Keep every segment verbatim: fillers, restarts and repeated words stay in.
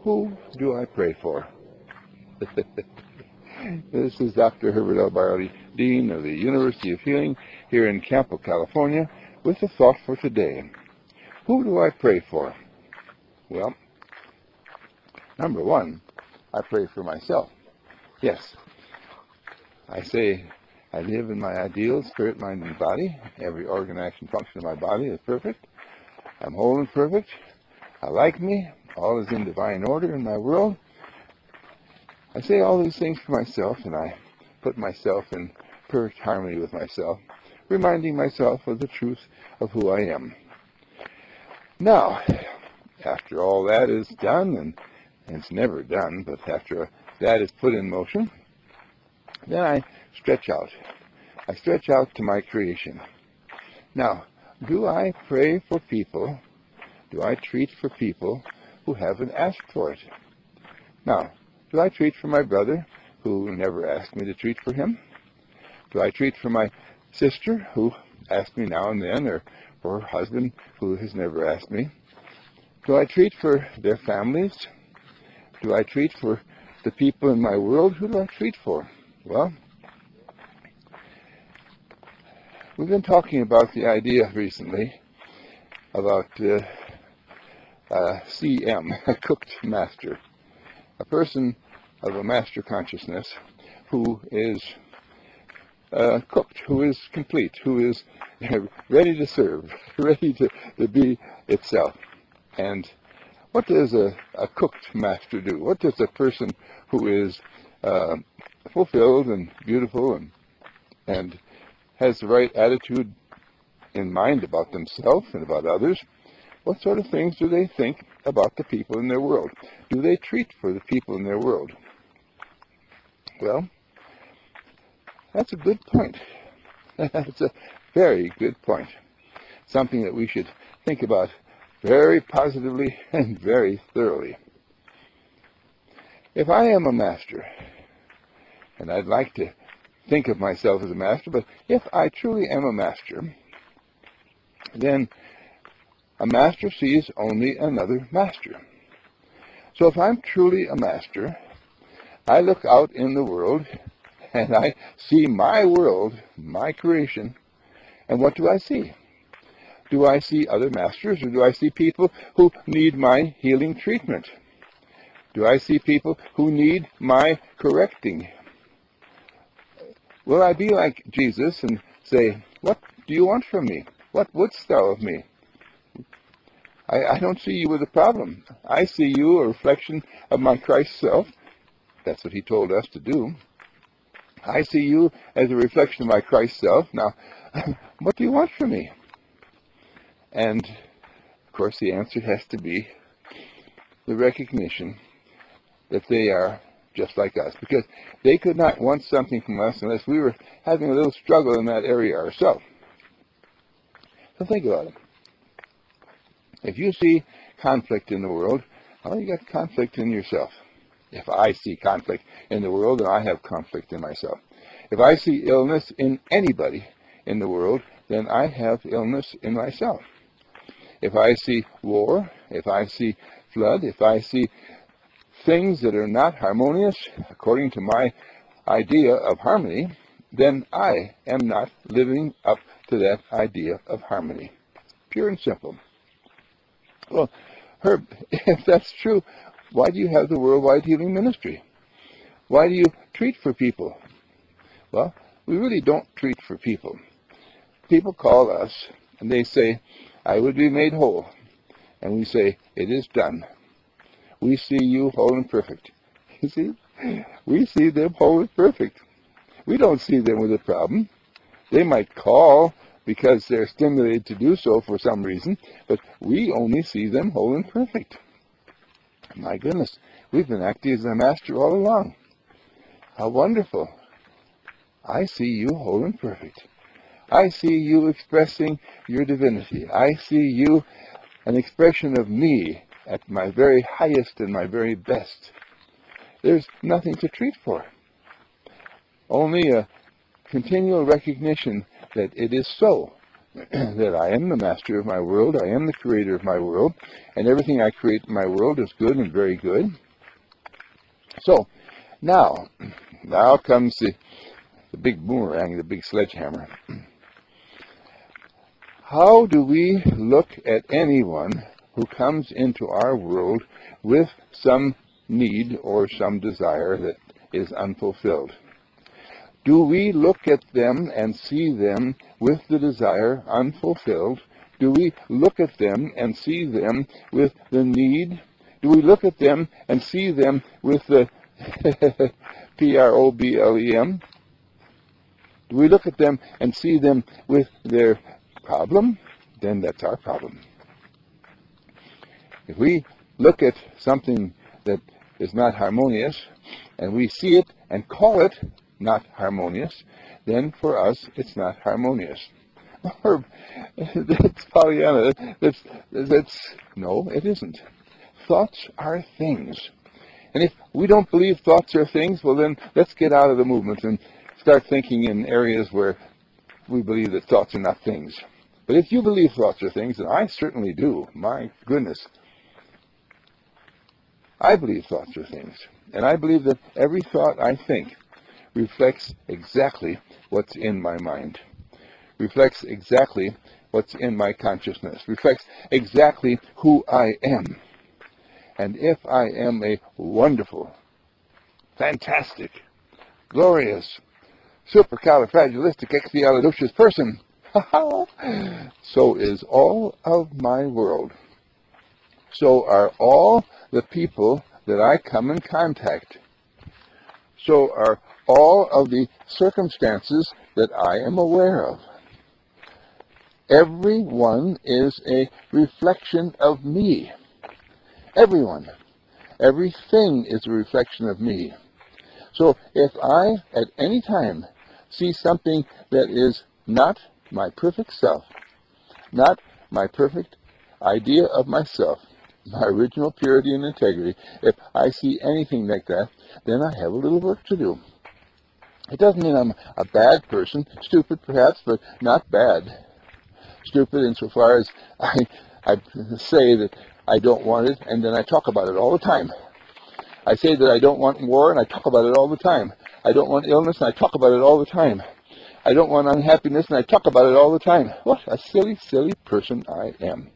Who do I pray for? This is Doctor Herbert L. Barley, Dean of the University of Healing here in Campo, California, with a thought for today. Who do I pray for? Well, number one, I pray for myself. Yes, I say I live in my ideal spirit, mind, and body. Every organ, action, function of my body is perfect. I'm whole and perfect. I like me. All is in divine order in my world. I say all these things for myself, and I put myself in perfect harmony with myself, reminding myself of the truth of who I am. Now, after all that is done, and, and it's never done, but after that is put in motion, then I stretch out. I stretch out to my creation. Now, do I pray for people? Do I treat for people who haven't asked for it? Now, do I treat for my brother who never asked me to treat for him? Do I treat for my sister who asks me now and then, or for her husband who has never asked me? Do I treat for their families? Do I treat for the people in my world? Who do I treat for? Well, we've been talking about the idea recently about uh, uh, C M, a cooked master, a person of a master consciousness who is uh, cooked, who is complete, who is ready to serve, ready to, to be itself. And what does a, a cooked master do? What does a person who is uh, fulfilled and beautiful and and has the right attitude in mind about themselves and about others, what sort of things do they think about the people in their world? Do they treat for the people in their world? Well, that's a good point. That's a very good point. Something that we should think about very positively and very thoroughly. If I am a master, and I'd like to think of myself as a master, but if I truly am a master, then a master sees only another master. So if I'm truly a master, I look out in the world and I see my world, my creation, and what do I see? Do I see other masters, or do I see people who need my healing treatment? Do I see people who need my correcting? Will I be like Jesus and say, what do you want from me? What wouldst thou of me? I, I don't see you with a problem. I see you a reflection of my Christ self. That's what he told us to do. I see you as a reflection of my Christ self. Now, what do you want from me? And, of course, the answer has to be the recognition that they are just like us, because they could not want something from us unless we were having a little struggle in that area ourselves. So think about it. If you see conflict in the world, well, you got conflict in yourself. If I see conflict in the world, then I have conflict in myself. If I see illness in anybody in the world, then I have illness in myself. If I see war, if I see flood, if I see things that are not harmonious according to my idea of harmony, then I am not living up to that idea of harmony. Pure and simple. Well, Herb, if that's true, why do you have the Worldwide Healing Ministry? Why do you treat for people? Well, we really don't treat for people. People call us and they say, I would be made whole. And we say, it is done. We see you whole and perfect. You see? We see them whole and perfect. We don't see them with a problem. They might call because they're stimulated to do so for some reason, but we only see them whole and perfect. My goodness, we've been acting as a master all along. How wonderful. I see you whole and perfect. I see you expressing your divinity. I see you an expression of me at my very highest and my very best. There's nothing to treat for. Only a continual recognition that it is so, that I am the master of my world, I am the creator of my world, and everything I create in my world is good and very good. So, now, now comes the, the big boomerang, the big sledgehammer. How do we look at anyone who comes into our world with some need or some desire that is unfulfilled? Do we look at them and see them with the desire unfulfilled? Do we look at them and see them with the need? Do we look at them and see them with the P R O B L E M? Do we look at them and see them with their problem? Then that's our problem. If we look at something that is not harmonious, and we see it and call it not harmonious, then for us it's not harmonious. Or that's Pollyanna. That's, that's, no, it isn't. Thoughts are things. And if we don't believe thoughts are things, well then let's get out of the movement and start thinking in areas where we believe that thoughts are not things. But if you believe thoughts are things, and I certainly do, my goodness, I believe thoughts are things. And I believe that every thought I think reflects exactly what's in my mind, reflects exactly what's in my consciousness, reflects exactly who I am. And if I am a wonderful, fantastic, glorious, supercalifragilisticexpialidocious person, so is all of my world. So are all the people that I come in contact. So are all of the circumstances that I am aware of. Everyone is a reflection of me. Everyone. Everything is a reflection of me. So if I, at any time, see something that is not my perfect self, not my perfect idea of myself, my original purity and integrity, if I see anything like that, then I have a little work to do. It doesn't mean I'm a bad person, stupid perhaps, but not bad. Stupid insofar as I, I say that I don't want it, and then I talk about it all the time. I say that I don't want war, and I talk about it all the time. I don't want illness, and I talk about it all the time. I don't want unhappiness, and I talk about it all the time. What a silly, silly person I am.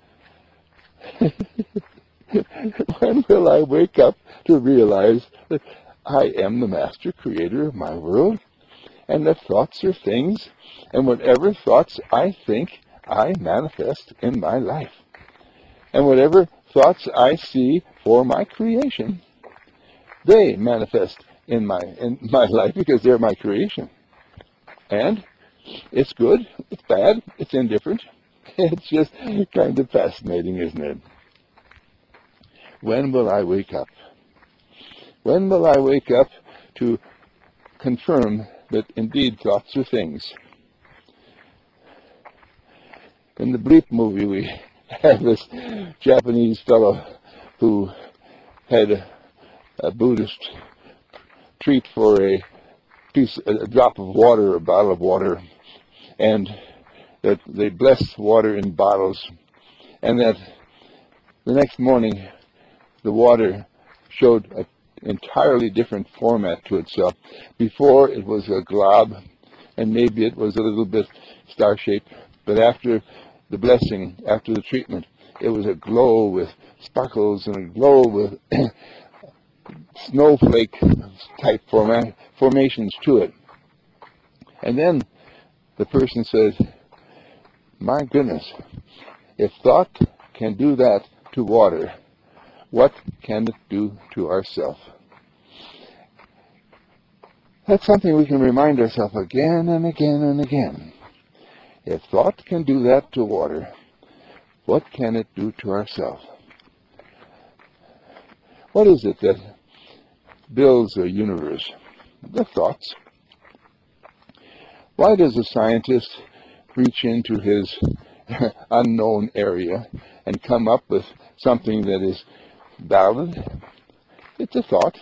When will I wake up to realize that I am the master creator of my world, and that thoughts are things, and whatever thoughts I think, I manifest in my life. And whatever thoughts I see for my creation, they manifest in my in my life because they're my creation. And it's good, it's bad, it's indifferent. It's just kind of fascinating, isn't it? When will I wake up? When will I wake up to confirm that indeed thoughts are things? In the Bleep movie, we have this Japanese fellow who had a, a Buddhist treat for a piece, a drop of water, a bottle of water, and that they blessed water in bottles, and that the next morning the water showed an entirely different format to itself. Before it was a glob, and maybe it was a little bit star-shaped, but after the blessing, after the treatment, it was a glow with sparkles and a glow with snowflake-type format, formations to it. And then the person says, my goodness, if thought can do that to water, what can it do to ourselves? That's something we can remind ourselves again and again and again. If thought can do that to water, what can it do to ourselves? What is it that builds a universe? The thoughts. Why does a scientist reach into his unknown area and come up with something that is valid? It's a thought.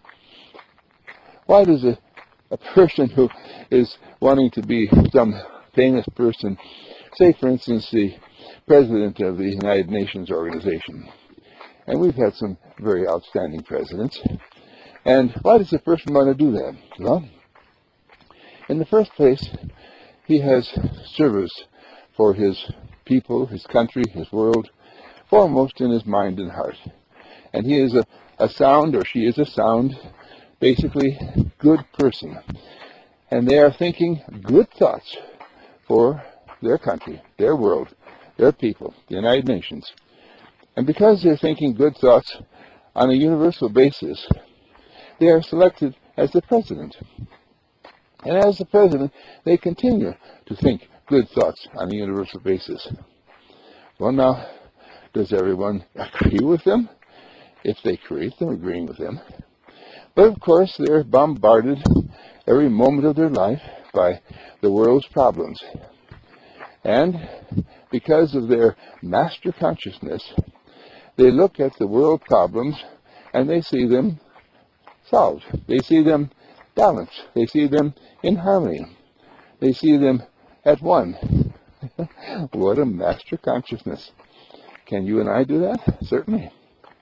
Why does a, a person who is wanting to be some famous person, say for instance the President of the United Nations organization. And we've had some very outstanding presidents. And why does a person want to do that? Well, in the first place, he has service for his people, his country, his world, foremost in his mind and heart. And he is a, a sound, or she is a sound, basically good person. And they are thinking good thoughts for their country, their world, their people, the United Nations. And because they're thinking good thoughts on a universal basis, they are selected as the president. And as the president, they continue to think good thoughts on a universal basis. Well, now, does everyone agree with them? If they create them, agreeing with them. But of course, they're bombarded every moment of their life by the world's problems. And because of their master consciousness, they look at the world problems and they see them solved. They see them balanced. They see them in harmony. They see them at one. What a master consciousness. Can you and I do that? Certainly.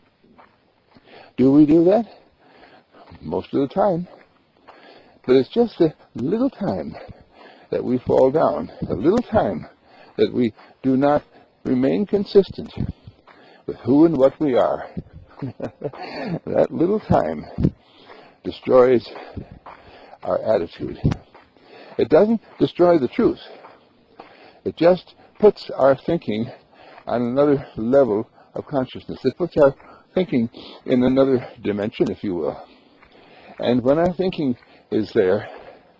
Do we do that? Most of the time. But it's just a little time that we fall down, a little time that we do not remain consistent with who and what we are. That little time destroys our attitude. It doesn't destroy the truth. It just puts our thinking on another level of consciousness. It puts our thinking in another dimension, if you will. And when our thinking is there,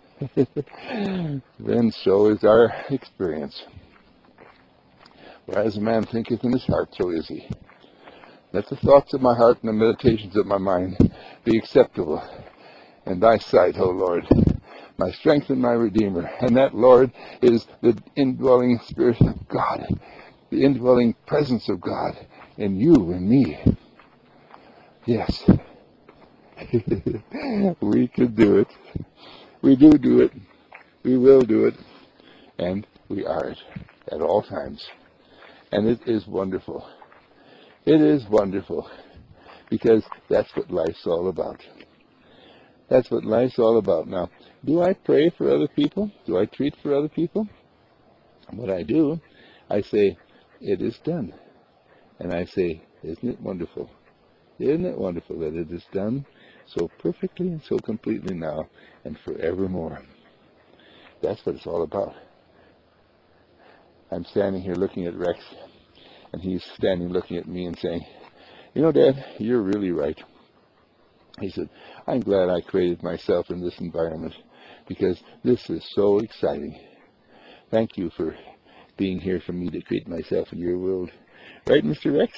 then so is our experience. Whereas a man thinketh in his heart, so is he. Let the thoughts of my heart and the meditations of my mind be acceptable in thy sight, O Lord, my strength and my Redeemer. And that, Lord, is the indwelling Spirit of God, the indwelling presence of God in you and me. Yes. We could do it. We do do it. We will do it. And we are it at all times. And it is wonderful. It is wonderful. Because that's what life's all about. That's what life's all about. Now, do I pray for other people? Do I treat for other people? What I do, I say, it is done. And I say, isn't it wonderful? Isn't it wonderful that it is done so perfectly and so completely now and forevermore? That's what it's all about. I'm standing here looking at Rex, and he's standing looking at me and saying, you know, Dad, you're really right. He said, I'm glad I created myself in this environment because this is so exciting. Thank you for being here for me to create myself in your world. Right, Mister Rex?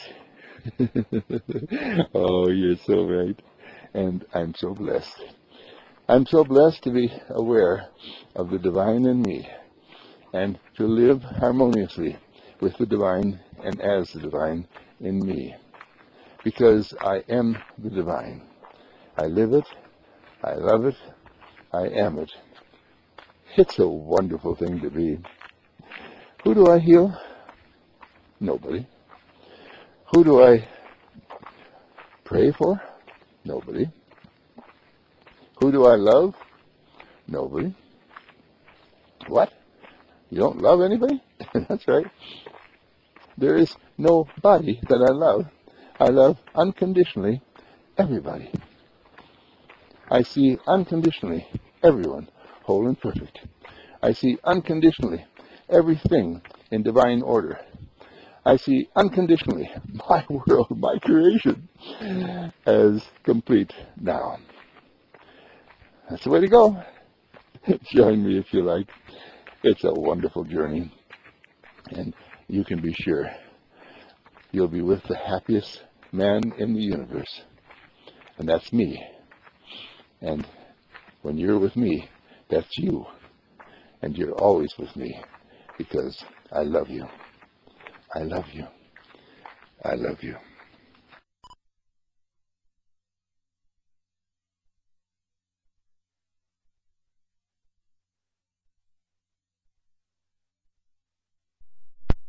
Oh, you're so right. And I'm so blessed. I'm so blessed to be aware of the divine in me and to live harmoniously with the divine and as the divine in me. Because I am the divine. I live it. I love it. I am it. It's a wonderful thing to be. Who do I heal? Nobody. Who do I pray for? Nobody. Who do I love? Nobody. What? You don't love anybody? That's right. There is nobody that I love. I love unconditionally everybody. I see unconditionally everyone whole and perfect. I see unconditionally everything in divine order. I see unconditionally my world, my creation, as complete now. That's the way to go. Join me if you like. It's a wonderful journey. And you can be sure you'll be with the happiest man in the universe. And that's me. And when you're with me, that's you. And you're always with me because I love you. I love you. I love you.